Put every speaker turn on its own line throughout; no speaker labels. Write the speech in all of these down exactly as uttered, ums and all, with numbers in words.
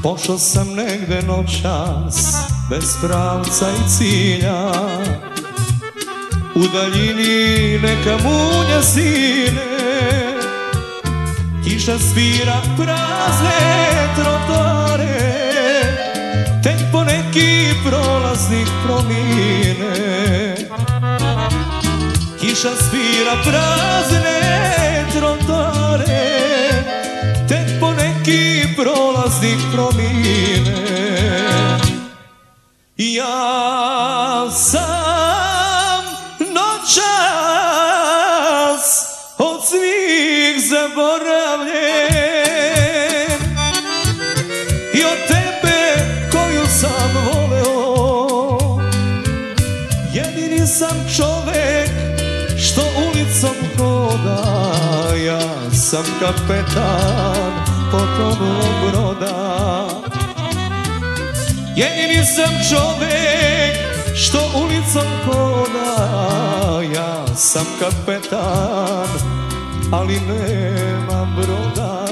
Pošao sam negde noćas, bez pravca i cilja, u daljini neka munja sine, kiša svira prazne trotare, tek po neki prolaznik promine. Kiša svira prazne trotare, tek po neki prolaznik promine. Ja sam noćas od svih zaboravljen i od tebe koju sam voleo. Jedini sam čovek što ulicom hoda, ja sam kapetan potonulog broda. Jedini sam čovek što ulicom hoda, ja sam kapetan, ali nemam broda.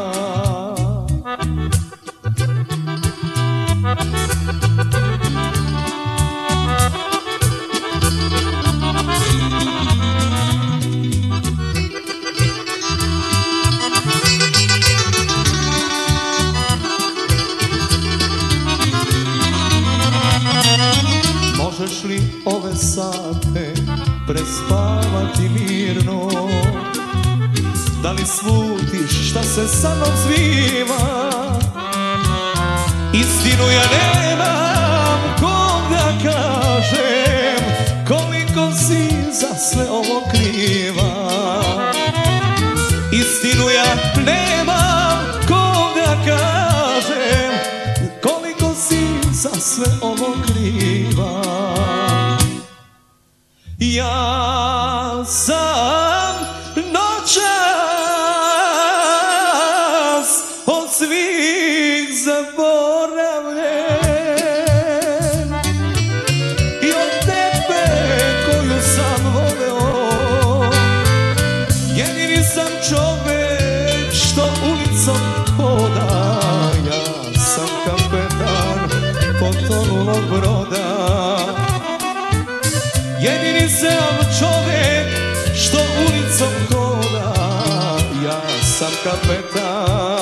Možeš li ove sate prespavati mirno? Da li slutiš šta se sa mnom zbiva? Istinu ja nemam kom da kažem, koliko si za sve ovo kriva. Istinu ja nemam kom da kažem, koliko si za sve ovo kriva. Ja sam noćas od svih zaboravljen i od tebe koju sam voleo. Jedini sam čovek što ulicom hoda, ja sam kapetan potonulog broda. Jedini sam čovek što ulicom hoda, ja sam kapetan.